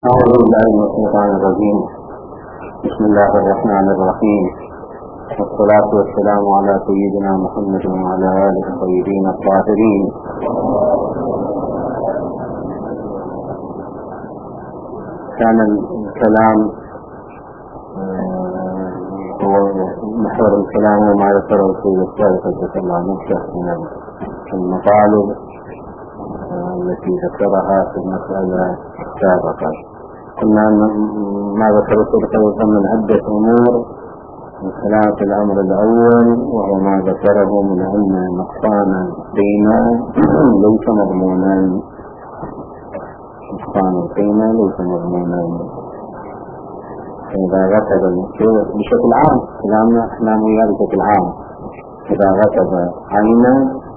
أعوذ بالله من الشيطان الرجيم. بسم الله الرحمن الرحيم، والصلاة والسلام على سيدنا محمد وعلى آله الطيبين الطاهرين. كان الكلام هو محور الكلام وما ذكره السيد الثالث جزاه الله نفسه من المطالب التي ذكرها في المسألة السابقة. قلنا ما ذكرت من عدة أمور، من خلاف الأمر الأول وهو ما ذكره من أن نقصان القيمة ليس مضمونا، نقصان القيمة ليس مضمونا. إذا ركب الشيء بشكل عام، كلامنا احنا وياه بشكل عام، إذا ركب عينا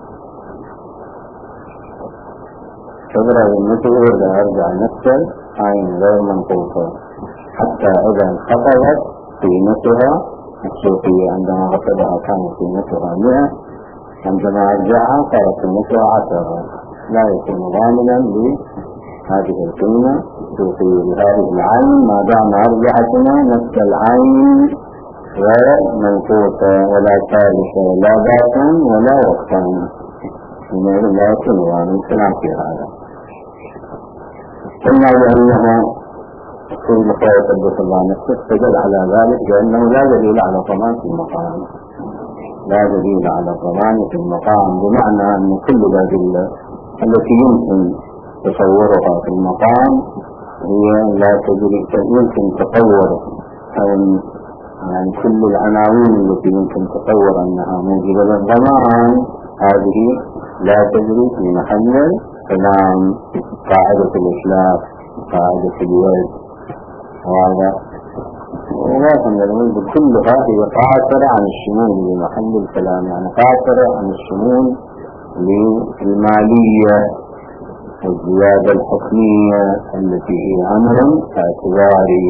تبرز النتوء إذا أرجع نفسه عين غير منقوصة، حتى إذا انخفضت قيمتها السوقية عندما غسلها كانت قيمتها 100، عندما أرجعها صارت قيمتها 10، لا يكون ضامنا لهذه القيمة السوقية لهذه العين ما دام أرجعتنا نفس العين غير منقوصة ولا ثالثة لا ذاتا ولا وقتا، لا يكون ضامن الكلام في هذا. قلنا لأنه في مقاية قدس الله نفسه استدل على ذلك لأنه لا دليل على ضمان في المقام، لا دليل على ضمان في المقام، بمعنى أن كل الأدلة التي يمكن تصورها في المقام هي لا تدري، يمكن تصور يعني كل العناوين التي يمكن تصور أنها موجبة للضمان هذه لا تجري في محل كلام قاعدة الإسلاف، قاعدة اليد، وهذا ولكن نقول كلها هي قاصرة عن الشمول لمحل الكلام، يعني قاصرة عن الشمول للمالية والزيادة الحكمية التي هي أمر اعتباري.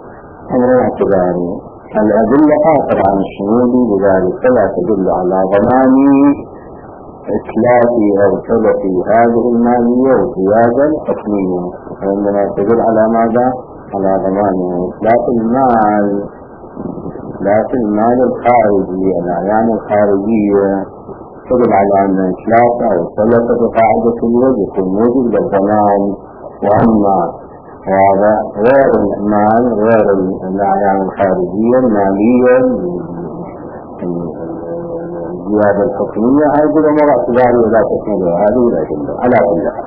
الأدلة قاصرة عن الشمول، لذلك فلا تدل على ضمان إتلاف أو تلف هذه المالية والزيادة الحكمية، وإنما تدل على ماذا؟ على ضمان إتلاف المال، إتلاف المال الخارجي، الأعيان الخارجية تدل على أن إتلاف أو تلف بقاعدة اليد يكون موجب للضمان. وأما هذا غير المال، غير الأعيان الخارجية المالية الزيادة الحكمية، هذه الأمور اعتبارية لا تشملها هذه الأدلة على كل حال.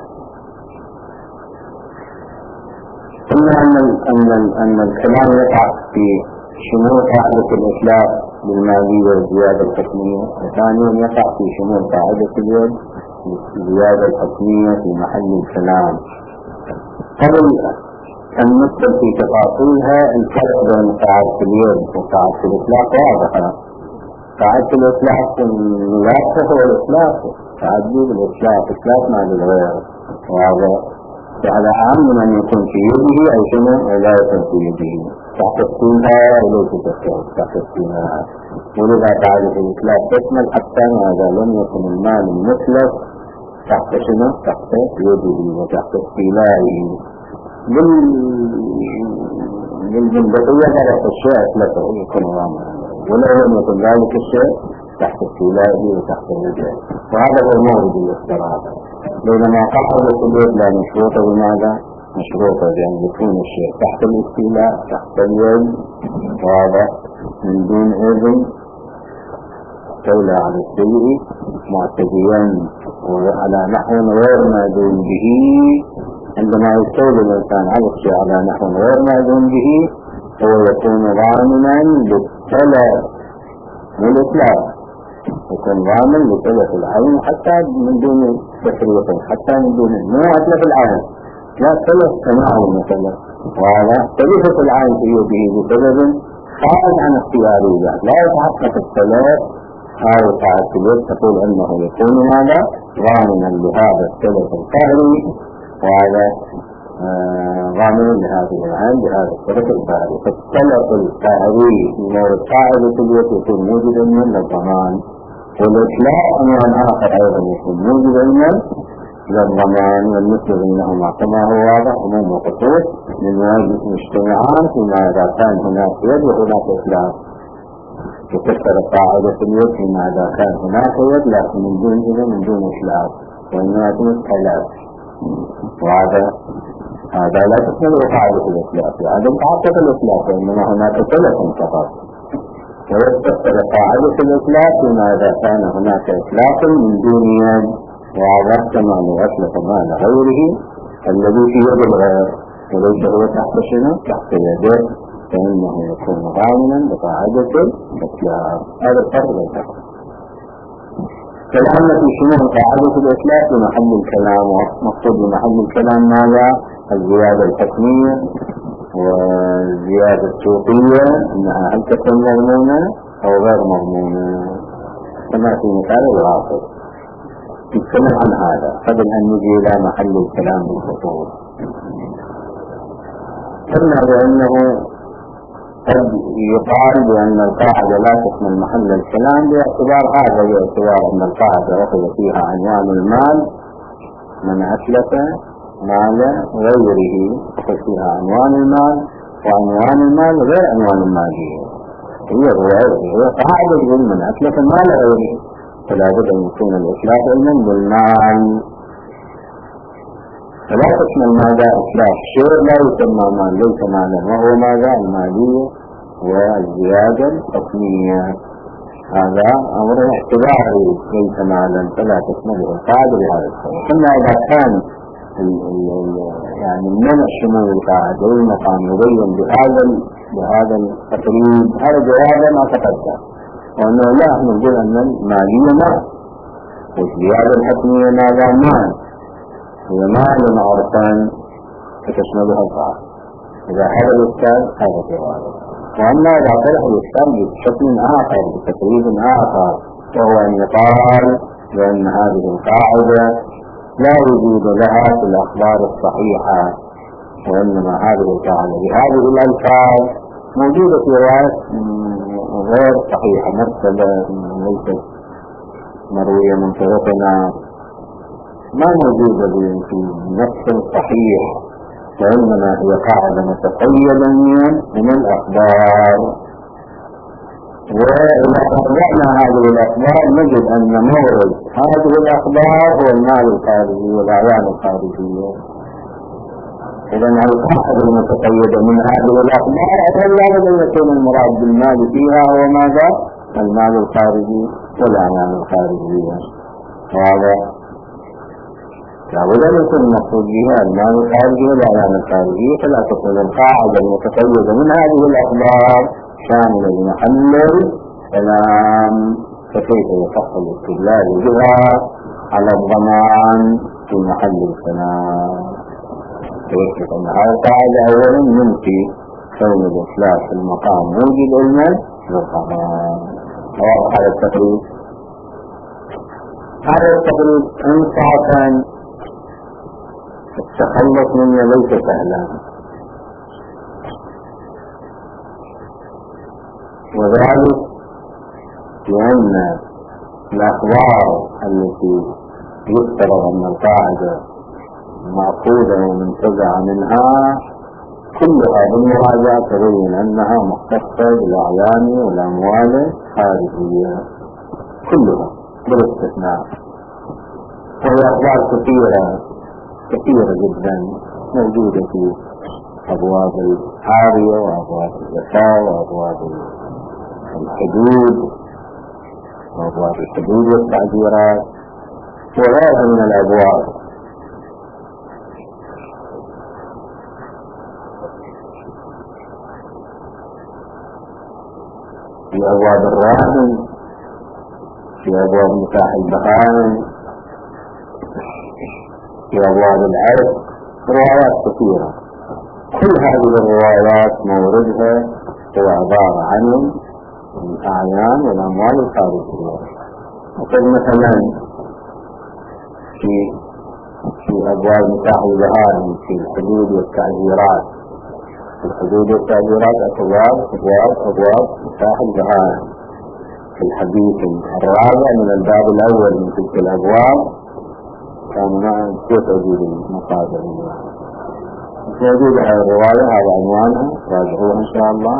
قلنا أن الكلام يقع في شمول قاعدة الإتلاف بالمالية والزيادة الحكمية، وثانيا يقع في شمول قاعدة اليد بالزيادة الحكمية في محل الكلام. قبل أن ندخل في تفاصيلها الفرق بين قاعدة اليد وقاعدة الإتلاف واضحة. قاعدة الإتلاف الواقع هو الإتلاف، تعجيب الإتلاف إتلاف ما للغير، وهذا على عام من أن يكون في يده أي شيء ولا يكون في يده، تحتفينها وليس تحتفينها. ولذا قاعدة الإتلاف تشمل حتى هذا لم يكن المال المتلف تحت شنو؟ تحت يده وتحت استيلائه. بالبقية درس الشيء أتلفه يكون غامرا، ولا يكون ذلك الشيء تحت استيلائه وتحت الرجاء، وهذا هو مورد الاستراحة. بينما قاعدة اليد لا مشروطة، بماذا؟ مشروطة بأن يكون الشيء تحت الاستيلاء تحت اليد، وهذا من دون إذن تولى على السيء معتديا وعلى نحو غير مأذون به. عندما يستولي الإنسان على الشيء على نحو غير مأذون به هو يكون ضامنا للتلف والإتلاف، يكون ضامن لتلف العين حتى من دون تفريط، حتى من دون مو أتلف العين، لا تلف سماعه مثلا، وهذا تلفت العين في يده بسبب خارج عن اختيارية لا يتحقق التلف. هذا قاعدة اليد تقول أنه يكون هذا ضامنا لهذا التلف القهري، وهذا ضامن لهذه العين بهذا التلف القهري. فالتلف القهري مورد قاعدة اليد يكون موجودا من الضمان، والإطلاق أمر آخر أيضا يكون موجودا من للضمان والنسبة بينهما كما هو واضح عموم وخصوص من مجتمعان فيما إذا كان هناك يد وهناك إخلاف، تكسر قاعدة اليد فيما إذا كان هناك يد لكن من دون إخلاف، وإنما يكون خلاف، وهذا لا تشمل قاعدة الإخلاف، وعدم تعطف الإخلاف، وإنما هناك ثلاث فقط. ويتكسر قاعدة الإخلاف فيما إذا كان هناك إخلاف من دون يد، وعرفت معنى أسلف معنى غيره الذي في يد الغير وليس هو تحت شنو تحت يده، فإنه يكون ضامنا بقاعدة الإسلام. هذا الفرق بينهم. فالآن في شنو قاعدة الإسلام في محل الكلام، ومقصود بمحل الكلام ماذا؟ الزيادة الحكمية والزيادة السوقية، أنها هل تكون مضمونة أو غير مضمونة، كما في مثال الغاصب. نتكلم عن هذا قبل أن نجي إلى محل الكلام بالخطوط. قلنا بأنه قد يقال بأن القاعدة لا تشمل محل الكلام باعتبار هذا، باعتبار أن القاعدة أخذ فيها عنوان المال، من أسلف مال غيره أخذ فيها عنوان المال، وعنوان المال غير عنوان المالية، هي قاعدة من أسلف مال غيره، فلا بد أن يكون الإسلاف علما بالمال، فلا تشمل ماذا إسلاف شيء لا يسمى مال ليس مالا، وهو ماذا المالية والزيادة الحكمية، هذا أمر اعتباري ليس مالا فلا تشمله القاعدة بهذا الصورة. ثم إذا كان يعني من الشمول القاعدة والمقام يبين بهذا التقريب، هذا جوابا ما تقدم، وأنه لا نقول أن المالية مال والزيادة الحكمية ماذا مال، هي مال عرفا فتشملها القاعدة. إذا هذا الإشكال هذا جوابه. وأما إذا طرح الإشكال بشكل آخر بتقريب آخر، وهو أن يقال بأن هذه القاعدة لا وجود لها في الأخبار الصحيحة، وإنما هذه القاعدة بهذه الألفاظ موجودة في روايات غير صحيحة مرسلة ليست مروية من طرقنا، ما موجودة في نفس الصحيح، وإنما هي قاعدة متقيدة من الأخبار. وإذا قرأنا هذه الأخبار نجد أن مورد هذه الأخبار هو المال الخارجي والأعيان الخارجية. إذا القاعدة المتقيدة من هذه الأخبار لا بد أن يكون المراد بالمال فيها هو ماذا؟ المال الخارجي والأعيان الخارجية. وهذا لابد أن يكون المقصود بها المال الخارجي والأعيان الخارجية، فلا تكون القاعدة المتقيدة من هذه الأخبار شاملة لمحل الكلام، فكيف يصح الاستدلال بها على الضمان في محل الكلام؟ فيثبت أن هذه القاعدة أولا ينفي كون الإخلاف في المقام موجب علما للضمان. واضح هذا التقريب؟ هذا التقريب انصافا التخلص منه ليس سهلا، وذلك لأن الأخبار التي يفترض أن القاعدة مأخوذة ومنتزعة منها كلها بالمراجعة تبين أنها مختصة بالأعيان والأموال الخارجية كلها بالاستثناء، وهي أخبار كثيرة جدا موجودة في أبواب العارية وأبواب الزكاة وأبواب الحدود والتعذيرات وغيرها من الأبواب. في أبواب الراهن، في أبواب نكاح البهائم، في أبواب العرق، روايات كثيرة. كل هذه الروايات موردها هو عبارة عن الأعيان والأموال الخارجية. وقد مثلا في أبواب نكاح البهائم في الحدود والتعذيرات، أبواب نكاح البهائم في الحديث الرابع من الباب الأول من تلك الأبواب كان ما كيف أجيب المصادر موجودة هذه الرواية، هذا عنوانها، راجعوها إن شاء الله.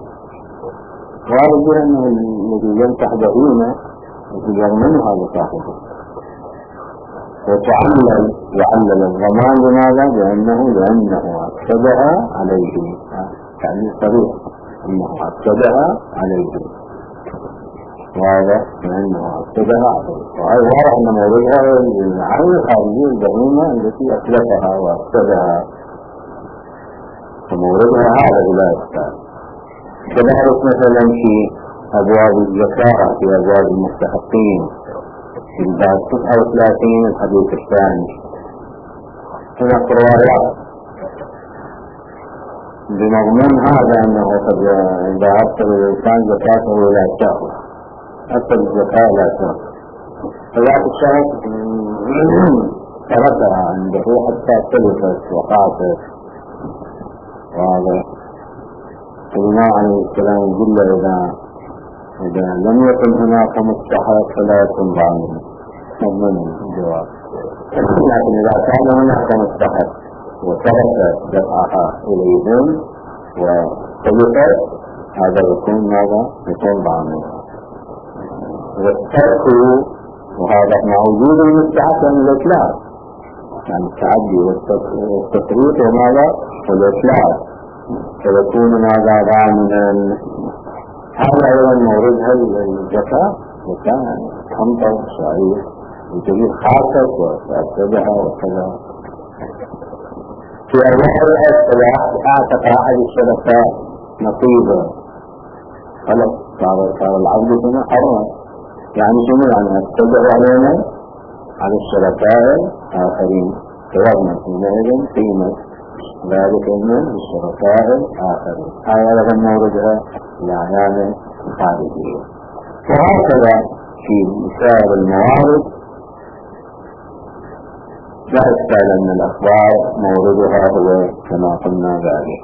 غالب أنه الذي ينتح دهينة يتجر منها لصاحبه. وعلل الضمان لماذا؟ لأنه أكسدها عليه، يعني صريح أنه أكسدها عليه، واضح لأنه أكسدها عليه. وهذا واضح أن موردها العين الخارجية البهيمة التي أكلفها وأكسدها، فموردها هذا لا يختار. كذلك مثلا في أبواب الزكاة، في أبواب المستحقين في الباب 39 الحديث الثاني، هناك روايات بمضمون هذا أنه قد إذا أرسل الإنسان زكاته لا شهوة، أرسل الزكاة لا شهوة، فذاك الشهوة تركها عنده حتى تلفت وقعت. وهذا الإمام عليه السلام يقول إذا لم يكن هناك مستحق فلا يكن ضامن مضمن الجواب. لكن إذا كان هناك مستحق وترك دفعها إليهم وتلفت، هذا يكون ماذا؟ يكون ضامن. والترك وهذا مع وجود المستحق من الإتلاف، يعني التعدي والتفريط وماذا؟ والإتلاف، فيكون ماذا ضامنا. هذا أيضا موردها الزكاة، زكاة خمطة شعير وتجيب خاصة وتأكدها وكذا. في أول أعتق أحد الشركاء نصيبا، خلاص صار العبد هنا حرم. يعني شنو؟ يعني أتبع علينا على الشركاء الآخرين، كوابنا حينئذ قيمة ذلك من الشركاء الآخرين. هذا لغا موردها الأعيان الخارجية. وهكذا في سائر الموارد لا إشكال أن الأخبار موردها هو كما قلنا ذلك،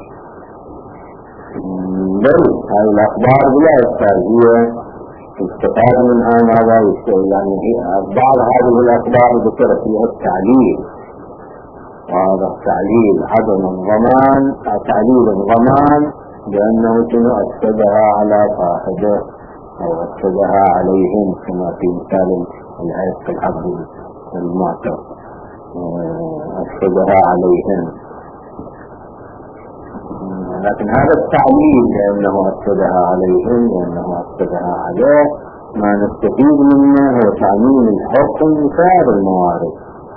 بل هذه الأخبار بلا إشكال هي استفاد منها ماذا يستوي. يعني بعض هذه الأخبار ذكر فيها التعليل، وهذا التعليل عدم الضمان، تعليل الضمان لأنه كان أكسدها على صاحبه أو أكسدها عليهم، كما في مثال العيش في العبد المعتق أكسدها عليهم. لكن هذا التعليل لأنه أكسدها عليهم، لأنه أكسدها عليه، ما نستفيد منه هو تعميم الحكم لسائر الموارد.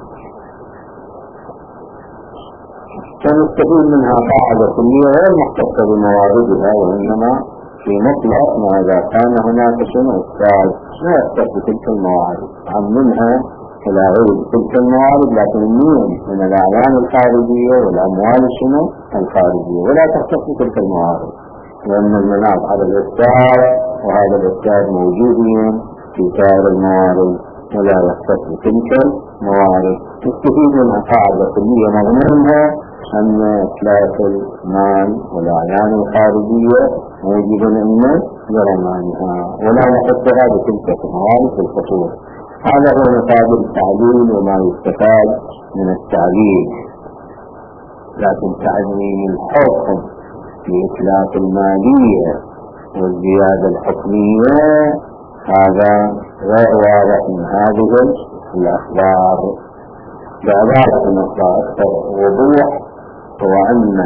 فنستفيد منها قاعدة كلية غير مختصة بمواردها، وإنما في مطلق ما إذا كان هناك شنو إشكال لا يختص بتلك الموارد، عممها إلى غير تلك الموارد، لكن النيم من الأعيان الخارجية والأموال شنو الخارجية، ولا تختص بتلك الموارد، لأن المناط على الإشكال، وهذا الإشكال موجودين في سائر الموارد ولا يختص بتلك الموارد. تستفيد منها قاعدة كلية مضمونها أن إتلاف المال والأعيان الخارجية موجب أن يرمانها، ولا نحطها بتلك الموارد في الخصوص. هذا هو مقابل التعليل وما يستفاد من التعليل. لكن تعميم الحكم في إتلاف المالية والزيادة الحكمية هذا غير واضح من هذه الأخبار. بعبارة أكثر وضوح هو أن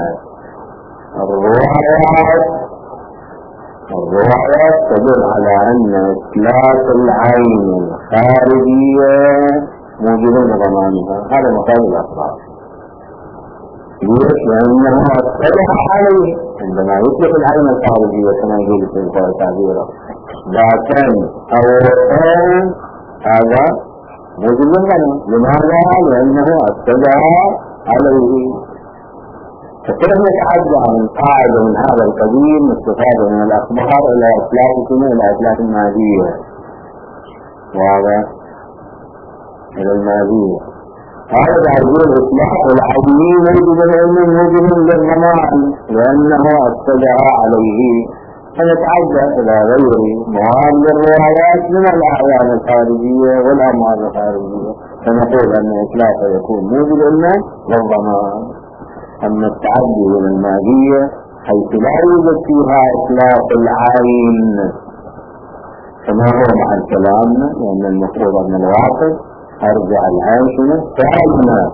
الروايات تدل على أن إتلاف العين الخارجية موجب ضمانها. هذا مقابل الأخبار. ليش؟ لأنه أكثر عليه عندما يتلف العين الخارجية كما يقول في القول تعبيره، لكن أولا هذا موجب الضمان. لماذا؟ لأنه أكثر عليه. فكيف نتعدى عن قاعدة من هذا القبيل مستفادة من الأخبار إلى إتلاف المالية، وهذا إلى المالية. هذا يقول إطلاق العدمين موجب للضمان لأنه أكثر عليه. فنتعدى إلى غير مواد الروايات من الأعيان الخارجية والأموال الخارجية، فنقول أن إتلافه يكون موجب للضمان. أما التعدي إلى المادية حيث لا يوجد فيها إتلاف العين كما هو مع الكلام، لأن المفروض أن الواقع أرجع العين سالمة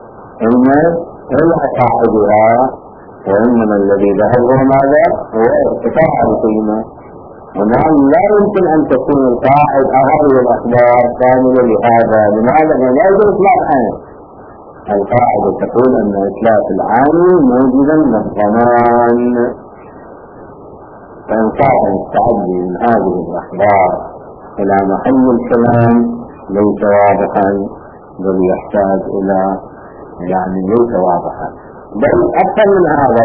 إلا صاحبها، وإنما الذي ذهب ماذا هو ارتفاع القيمة. ونعم لا يمكن أن تكون القاعد هذه الأخبار كاملة لهذا. لماذا؟ لا يوجد إطلاق عين. القاعدة تقول أن إتلاف العين موجودا للضمان، فإن كان التعدي من هذه الأخبار إلى محل الكلام ليس واضحا، بل يحتاج إلى ليس واضحا، بل أكثر من هذا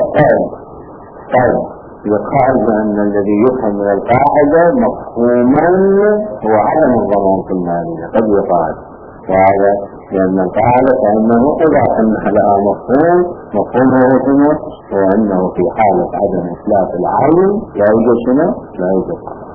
قد يقال بأن الذي يفهم من القاعدة مفهوما هو عدم الضمان في المالية، قد يقال، وهذا لأن القاعدة فإنه إذا أنها لها مفهومه هو أنه في حالة عدم إتلاف العين لا يوجد شنو؟ لا يوجد قاعدة.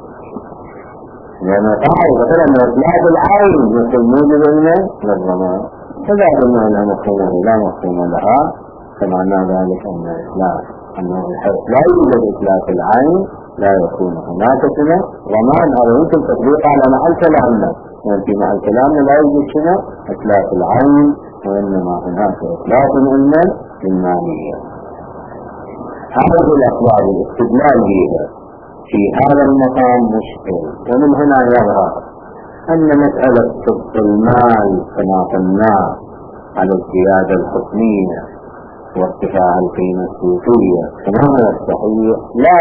لأن القاعدة تقول أن إتلاف العين مثل موجب للضمان، فإذا قلنا أنها مفهومه لا مفهوم لها، فمعنى ذلك أنه لا يوجد إتلاف العين لا يكون هناك شنو؟ ضمان. هذا يمكن تطبيقه على محل كلامنا، يعني في محل كلامنا لا يوجد شنو؟ إتلاف العين، وإنما هناك إتلاف المالية. هذه الأسباب الاستدلال بها في هذا المقام مشكل، ومن هنا يظهر أن مسألة صدق المال كما قلنا على الزيادة الحكمية وارتفاع القيمة السوقية كما هو الصحيح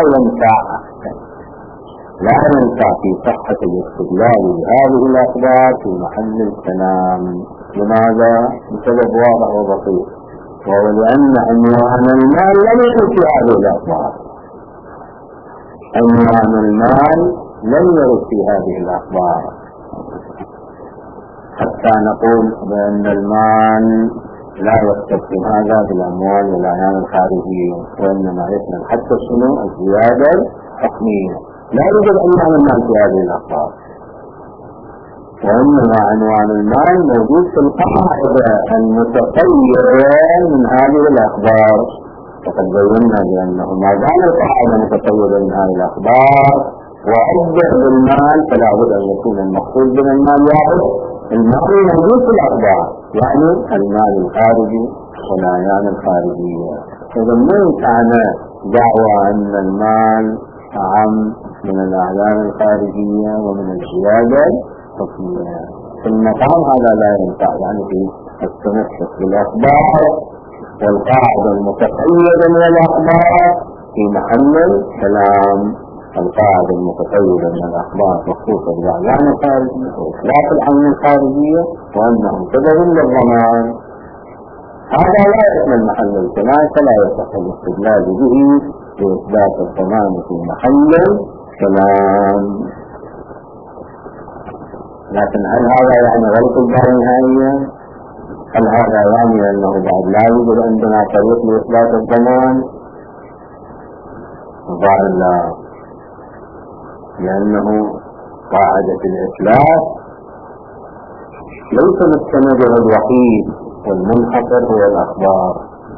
لا ينفع في صحة الاستدلال بهذه الأخبار في محل الكلام. لماذا؟ بسبب واضح وبسيط، وهو لأن عنوان المال لم يكن في هذه الأخبار. عنوان المال لم يرد في هذه الأخبار حتى نقول بأن المال لا يختص هذا بالأموال والأعيان الخارجية، وإنما يشمل حتى شنو؟ الزيادة الحكمية. لا يوجد عنوان المال في هذه الأخبار، وإنما عنوان المال موجود في القاعدة المتقيدة من هذه الأخبار. وقد بينا بأنه ما دام القاعدة متقيدة من هذه الأخبار وأبدأ بالمال فلا بد أن يكون المقصود من المال المال موجود في الأخبار، يعني المال الخارجي والأعيان الخارجية. إذا من كان دعوى أن المال أعم من الأعيان الخارجية ومن الزيادة الحكمية في المقام هذا لا ينفع، يعني في التمسك بالأخبار والقاعدة المتقيدة من الأخبار في محل الكلام. القاعدة المتقيدة من الأخبار مخصوصة بالأعيان الخارجية وإطلاق العين الخارجية وأنهم سبب للضمان، هذا لا يشمل محل الكلام، فلا يصح الاستدلال به لإثبات الضمان في محل الكلام. لكن هل هذا يعني غلط الدار نهائيا؟ هل هذا يعني أنه بعد لا يوجد عندنا طريق لإثبات الضمان؟ ظاهر لا، لأنه قاعدة الإتلاف ليس مستندها الوحيد والمنحصر هو الأخبار،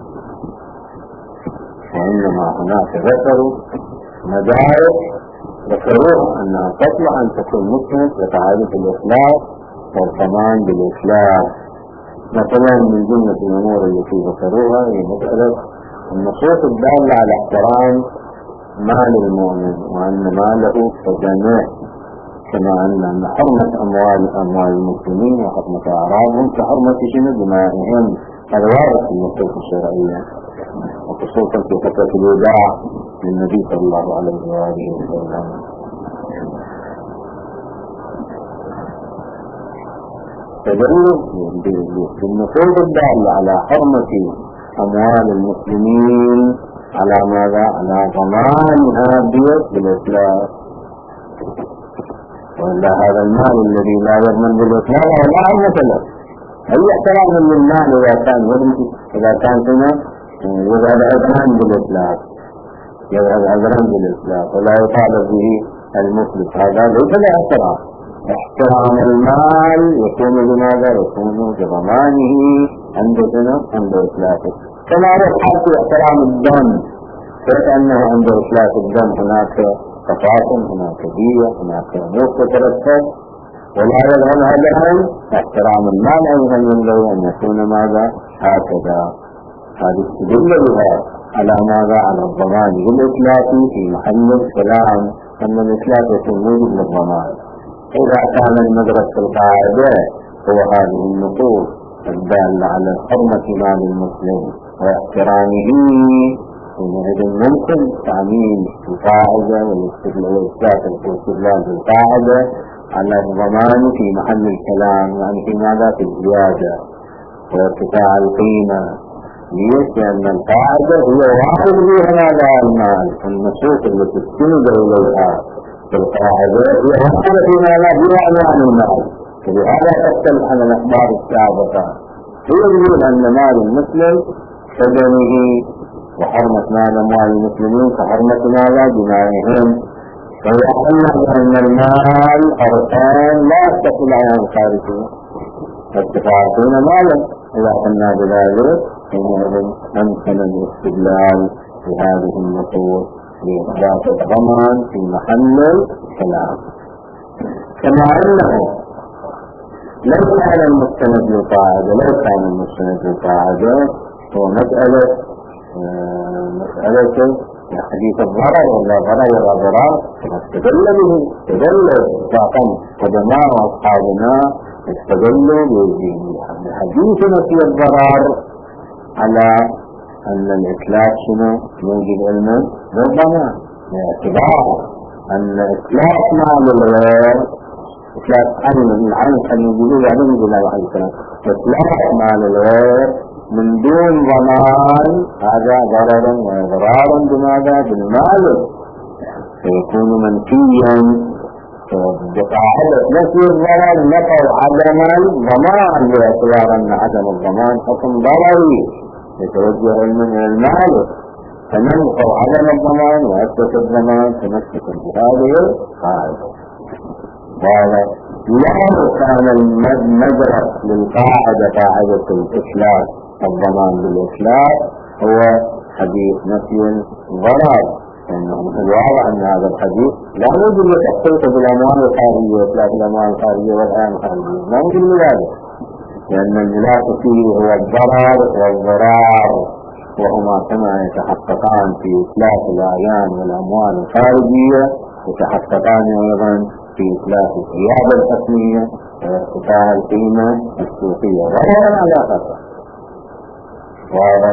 وإنما هناك مدارس ذكروها أنها تطلع أن تكون مسند لقاعدة الإتلاف والضمان بالإتلاف. مثلا من جملة الأمور التي ذكروها هي مسألة النصوص الدالة على احترام مال المؤمن وأن ماله كجميع، كما أن حرمة أموال المسلمين وحرمة أعراضهم كحرمة دمائهم. هذا وارد في النصوص الشرعية، وخصوصا في فترة الوداع للنبي صلى الله عليه وآله وسلم. فدلوا بالنصوص الدالة على حرمة أموال المسلمين على ماذا؟ على ضمانها بالإتلاف، وإلا هذا المال الذي لا يضمن بالإتلاف ولا عمة له. أي احترام للمال إذا كان هنا يذهب أذهان بالإتلاف، يذهب عذرا بالإسلام ولا يطالب به المفلس، هذا ليس له احترام. احترام المال يكون بماذا؟ يكون بضمانه عند عند إسلافه، كما يحصل في احترام الدم، كأنه عند إسلاف الدم هناك تفاصيل، هناك دية، هناك أمور تترتب، ولا يلغم هذا احترام المال أيضا ينبغي أن يكون ماذا؟ هكذا. هذه تدل بها على ماذا؟ على الضمان بالإسلاف في محل الكلام، أن الإسلاف يكون موجب للضمان. إذا كان المدرس القاعدة هو هذه النصوص الدالة على حرمة مال المسلم واحترامه، حينئذ ممكن تعميم القاعدة والاستدلال بالقاعدة على الضمان في محل الكلام، يعني في ماذا؟ في الزيادة وارتفاع القيمة. ليش؟ لأن القاعدة هي واحد بها ماذا؟ المال. النصوص التي تستند إليها في القاعدة هي واحدة فيما لا بها عن المال، ولهذا تختلف عن الأخبار السابقة. هي يقول أن مال المسلم كدمه، وحرمة مال أموال المسلمين كحرمة ماذا؟ دمائهم. ويعلم أن المال أركان لا تتصل على الخارجية، فاتفاقون مالا. إذا قلنا بذلك حينئذ أمكن الاستدلال بهذه النصوص لإثبات الضمان في محل الكلام. كما أنه لو كان المستند للقاعدة، هو مسألة حديث الضرر ولا ضرر ولا ضرار، استدل به، استدل باطن قدماء وأصحابنا استدلوا بحديث نفي الضرر على أن الإتلاف شنو؟ موجب علم بالضمان، باعتبار أن إتلاف مال الغير، إتلاف العين كان يقولوا بعدين يقول الله عليه السلام، إتلاف مال الغير من دون ضمان هذا ضرر وإضرار بماذا؟ بالمال، فيكون منفيا. بقاعدة نفي الضرر نفوا عدم الضمان، باعتبار أن عدم الضمان حكم ضرري يتوجه علم من المال، فننفوا عدم الضمان وأثبت الضمان تمسكا بهذه القاعدة. وهذا لو كان المدرس للقاعدة قاعدة الإسلاف الضمان بالإسلاف هو حديث نفي الضرر، لأنه الواضح أن هذا الحديث لا يوجد لتحقيق بالأموال الخارجية، إطلاق الأموال الخارجية والآن الخارجية، لا يوجد لذلك، لأن الملاك فيه هو الضرر والضرار، وهما كما يتحققان في إطلاق الأعيان والأموال الخارجية يتحققان أيضا في إطلاق الثياب الحكمية وارتفاع القيمة السوقية، وهذا على خطر. وهذا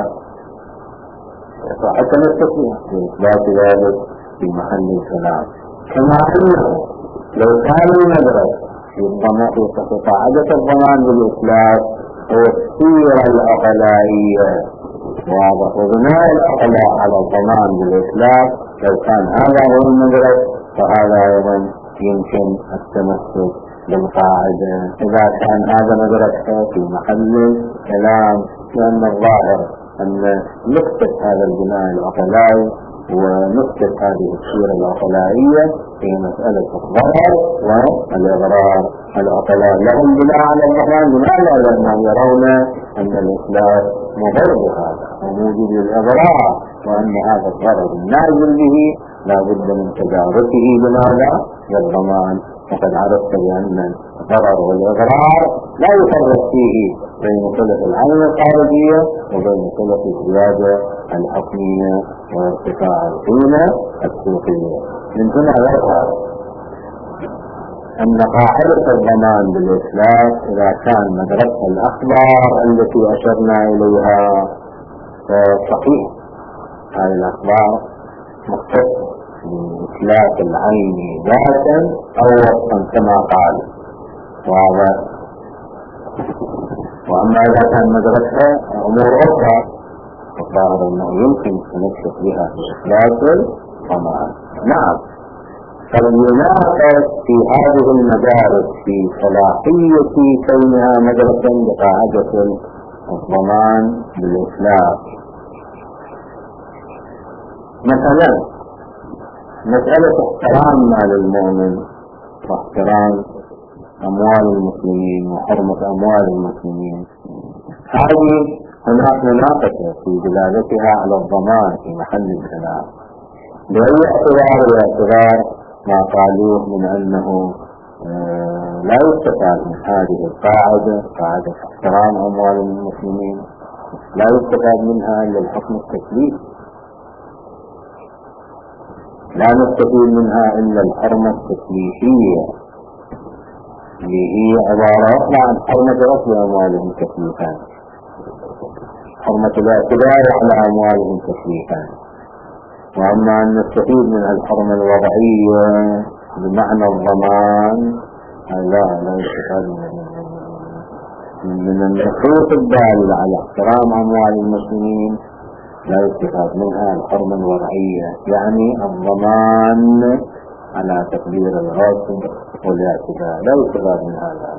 حتى نستطيع في إثبات ذلك في محل الكلام. كما أنه لو كان المدرس في قاعدة الضمان بالإسلاف هو السيرة الأقلائية، وبناء الأقلاء على الضمان بالإسلاف، لو كان هذا هو المدرس فهذا أيضا يمكن التمسك بالقاعدة إذا كان هذا مدرس في محل الكلام، لأن الظاهر أن نكتب هذا البناء العقلائي ونكتب هذه السيرة العقلائية في مسألة الضرر والإضرار. العقلاء لهم بناء على الضمان، بناء على أنهم يرون أن الإسلام مضر بهذا وموجود للإضرار، وأن هذا الضرر النازل به لا بد من تجارته بماذا؟ بالضمان. وقد عرفت بأن الضرر والإضرار لا يفرق فيه بين صلة العين الخارجية وبين صلة الزيادة الحكمية وارتفاع القيمة السوقية. من هنا يظهر أن قاعدة الضمان بالإسلام إذا كان مدرسة الأخبار التي أشرنا إليها صحيح، هذه الأخبار مختصة بإطلاق العين ذاتا أو وصفا كما قال، وأما إذا كان مدرسة أمور أخرى فالظاهر أنه يمكن أن نكشف بها إطلاق الضمان. نعم، فليناقش في هذه المدارس في صلاحية كونها مدرسة بقاعدة الضمان بالإسلام. مثلا مسألة احترام مال المؤمن واحترام أموال المسلمين وحرمة أموال المسلمين، هذه هناك مناقشة في دلالتها على الضمان في محل الخلاف. بأي اعتبار باعتبار ما قالوه من أنه لا يستفاد من هذه القاعدة، قاعدة احترام أموال المسلمين، لا يستفاد منها إلا الحكم التكليفي، لا نستفيد منها إلا الحرمة التكليفية اللي هي عبارة عن حرمة غسل أموالهم تكليفا، حرمة الاعتداء على أموالهم تكليفا. وأما أن نستفيد من الحرمة الوضعية بمعنى الضمان، لا يستفاد من النصوص الدالة على احترام أموال المسلمين، لا يستفاد منها الحرمة الوضعية، يعني الضمان على تقدير الغاصب والاعتداء، لا يستفاد من هذا.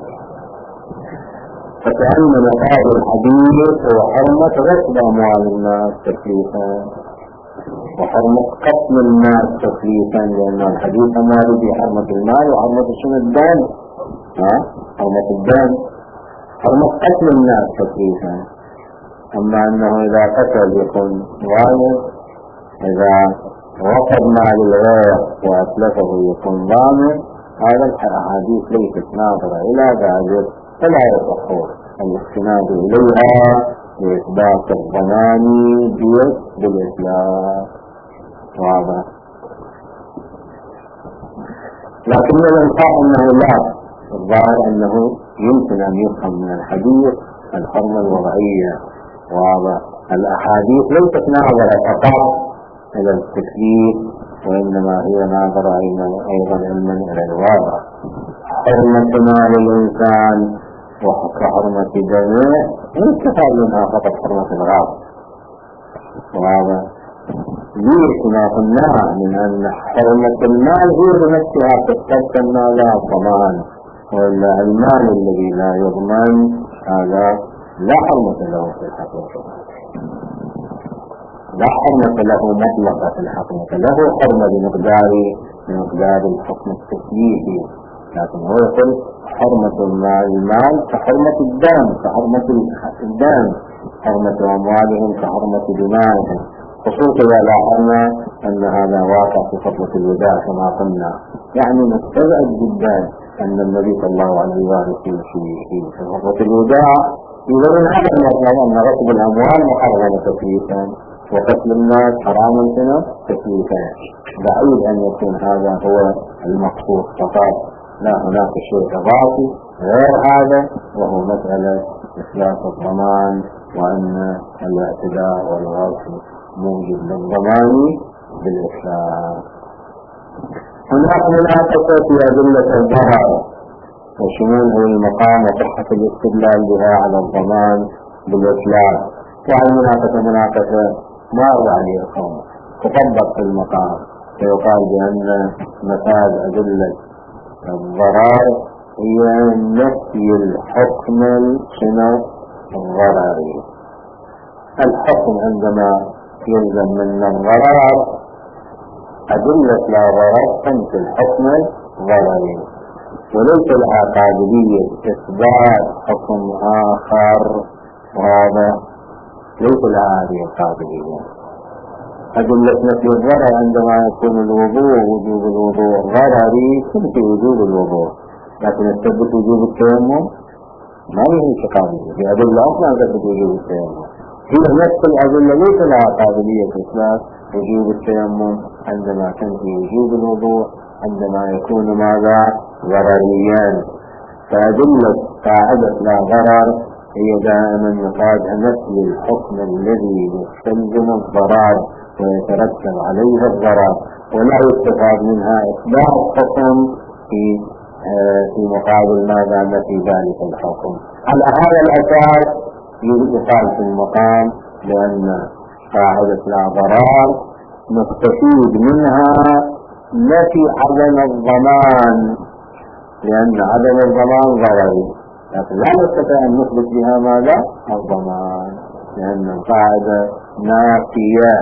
فكأن مقاصد الحديث هو حرمة غصب أموال الناس تكليفا وحرمة قتل الناس تكليفا، لأن الحديث أمر في حرمة المال وحرمة شنو الدم، حرمة الدم، حرمة قتل الناس تكليفا. أما أنه إذا قتل يكون ظالم، إذا وقد مال الغير وأتلفه يكون ضامن، هذا الأحاديث ليست ناظرة إلى ذلك، فلا يصح الاستناد إليها لإثبات الضمان بالإسلام. واضح. لكن الإنصاف أنه لا، الظاهر أنه يمكن أن يفهم من الحديث الحرمة الوضعية. واضح. الأحاديث ليست ناظرة فقط إلى التكليف، وإنما هي ناظرة أيضا علما إلى الواقع. حرمة مال الإنسان وحرمة دمه يستفاد منها فقط حرمة الغاصب. وهذا ليش ما قلنا من أن حرمة المال هي بنفسها تستلزم لا ضمان، وإلا المال الذي لا يضمن هذا لا حرمة له في الحقيقة، لا حرمة له مطلقة في الحقيقة، له حرمة بمقدار الحكم التكليفي، لكن هو يقول حرمة المال كحرمة الدم، حرمة أموالهم كحرمة دمائهم، خصوصا إذا لاحظنا أن هذا واقع في فترة الوداع كما قلنا. يعني مستبعد جدا أن النبي صلى الله عليه وآله في فترة الوداع يقولون هذا المطلب أن غصب الأموال محرمة تكليفا وقتل الناس حرام تكليفا. بعيد أن يكون هذا هو المقصود فقط، لا، هناك شيء إضافي غير هذا، وهو مسألة إثبات الضمان، وأن الاعتداء والغصب موجب للضمان بالإسلام. هناك مناقشة في أدلة الضرر وشمول المقام وصحة الاستدلال بها على الضمان بالإسلام. وهذه مناقشة ما عليه القوم تطبق في المقام، فيقال بأن نفاذ أدلة الضرر هي نفي الحكم الضرري. الحكم عندما يلزم من الضرر أدلة لا ضرر تنفي الحكم الضرري، وليس لها قابلية إثبات حكم آخر، وهذا ليس لها هذه القابلية. أدلة نفي الضرر عندما يكون الوضوء وجوب الوضوء ضرري تنفي وجوب الوضوء، لكن تثبت وجوب التيمم ما هي قابلية. في أدلة أخرى تثبت وجوب التيمم، هي نفس الأدلة ليس لها قابلية إثبات وجوب التيمم عندما تنفي وجوب الوضوء عندما يكون ماذا ضرريا. فأدلة قاعدة لا ضرر هي دائما مفادها نفي الحكم الذي يستلزم الضرر ويترتب عليه الضرر، ولا يستفاد منها إثبات حكم في مقابل ماذا نفي ذلك الحكم. على هذا الأساس يقال في المقام لأن قاعدة لا ضرر نستفيد منها نفي عدم الضمان، لأن عدم الضمان ضرري، لكن لا نستطيع أن نثبت بها ماذا الضمان، لأن القاعدة نافية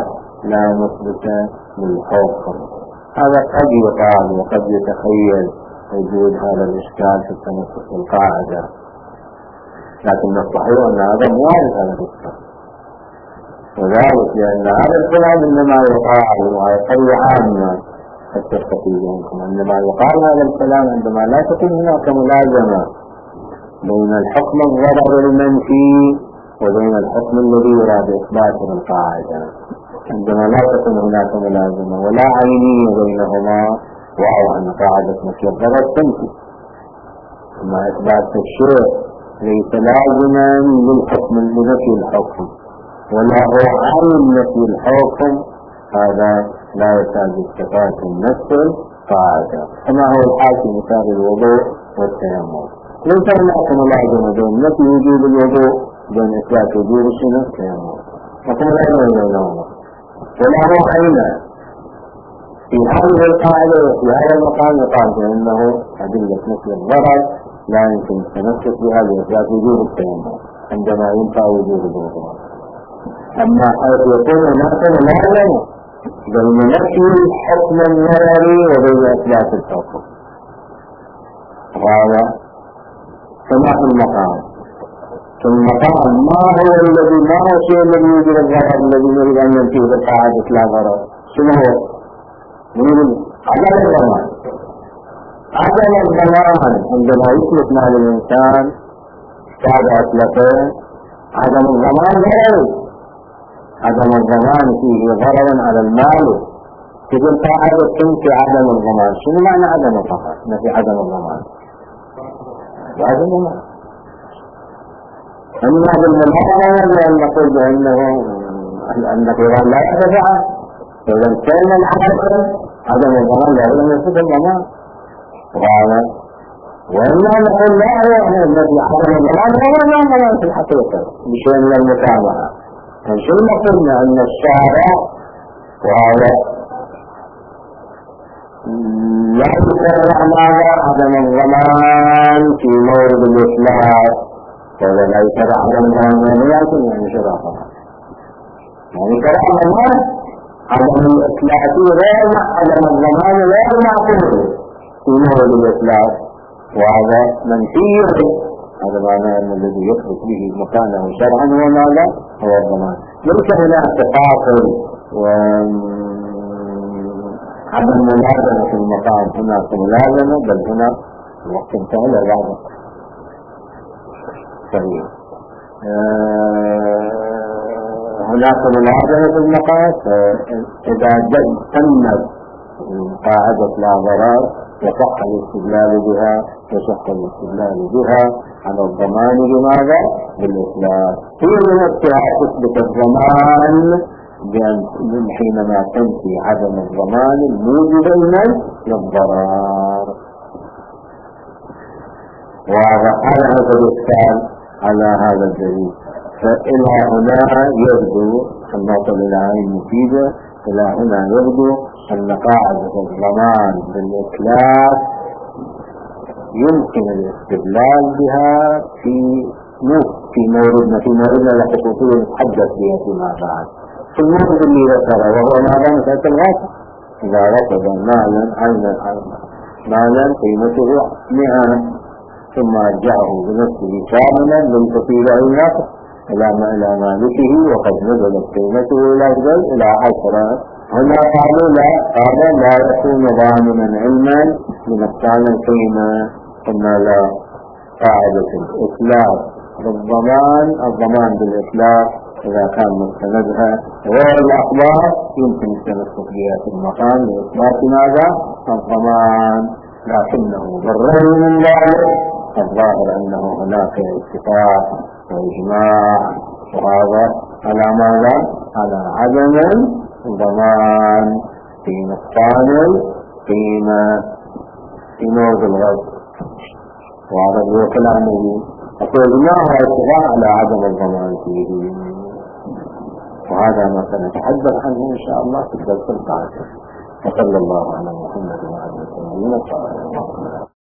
لا مثبت للحكم. هذا قد يقال وقد يتخيل وجود هذا الإشكال في التمسك بالقاعدة، لكن الصحيح أن هذا موارد هذا الإشكال، وذلك لأن هذا الكلام إنما يقال وهي قرية عامة التستفيدونكم، إنما يقال هذا الكلام عندما لا تكون هناك ملازمة بين الحكم الضرر المنفي وبين الحكم الذي يراد إثباته القاعدة. عندما لا تكون هناك ملازمة ولا عينية بينهما، وهو أن قاعدة نفي الضرر تنفي، أما إثبات الشيء ليس لازما للحكم لنفي الحكم ولا هو عين نفي الحكم، هذا لا يحتاج استفادة نفس القاعدة، كما هو الحال في مثال الوضوء والتيمم. ليس هناك ملازمة بين نفي وجود الوضوء بين إثبات وجود التيمم، وكما لا يمكن ولا هو عين في هذه القاعدة. وفي هذا المقام يقال بأنه أدلة نفي الضرر لا يمكن التمسك بها لإثبات وجود التيمم عندما ينفع وجود الوضوء. أما حيث يكون هناك ملازمة بين نفي الحكم النظري وبين إثبات الحكم، وهذا كما في المقام. في المقام ما هو الشيء الذي يوجد الضرر الذي نريد أن ينفيه بالقاعدة لا ضرر؟ شنو هو؟ نريد عدم الضمان. عدم الضمان عندما يثبت مال الإنسان بعد أتلفه، عدم الضمان ضرر، عدم الضمان فيه ضرر على المال. تقول قاعدة تنفي عدم الضمان، شنو معنى عدم الضمان؟ نفي عدم الضمان لازم الضمان. أما بالملازمة بأن نقول بأنه النقيضان لا يتبع، فإذا كان عدم الضمان لازم يصيب الضمان، وإلا نقول لا الذي عدم الضمان هو لا ضمان في الحقيقة بشيء من المتابعة. فشو قلنا أن الشارع وهذا لا يتبع ماذا عدم الضمان في مورد الإطلاق، فإذا لا يتبع عدم الضمان يعني شرافة، يعني شرع الضمان عدم الإطلاق غير عدم الضمان غير معقول في مورد الإطلاق، وهذا منفي. هذا معناه أن الذي يثبت به مكانه شرعا هو ماذا؟ هو الضمان. ليس هناك تفاصيل وعدم ملازمة في المقام، هناك ملازمة، بل هنا الوقت انتهى الإرادة. طيب هناك ملازمة في المقام، فإذا تمت قاعدة لا ضرر وصح الاستدلال بها على الضمان بماذا؟ بالإطلاق. هي من نفسها تثبت الضمان حينما تنفي عدم الضمان الموجب للضرر. وهذا الإشكال على هذا الدليل. فإلى هنا يبدو النقطة العين مفيدة، إلى هنا يبدو أن قاعدة الضمان بالإطلاق يمكن الاستدلال بها في موردنا الخصوصية نتحدث بها فيما بعد. في المورد اللي ذكره وهو ماذا؟ مسألة الغاصب. إذا رفض مالا قيمته 100 ثم رجعه بنفسه كاملا للكفيل أو الناقص إلى مالكه وقد نزلت قيمته إلى 10، هنا قالوا لا يكون ضامنا علما لنقصان القيمة. قلنا لا، قاعدة الإطلاق الضمان بالإطلاق إذا كان مستندها غير الأخبار يمكن التمسك بها في المقام لإثبات ماذا؟ الضمان، لكنه بالرغم من ذلك الظاهر أنه هناك اتفاق وإجماع وهذا على ماذا؟ على عدم الضمان في نقصان القيمة في موضع الغرب. وهذا هو كلامه، فإجماع اتفاق على عدم الضمان فيه، وهذا ما سنتحدث عنه إن شاء الله في الدرس القادم. وصلى الله على محمد وعلى آله وصحبه.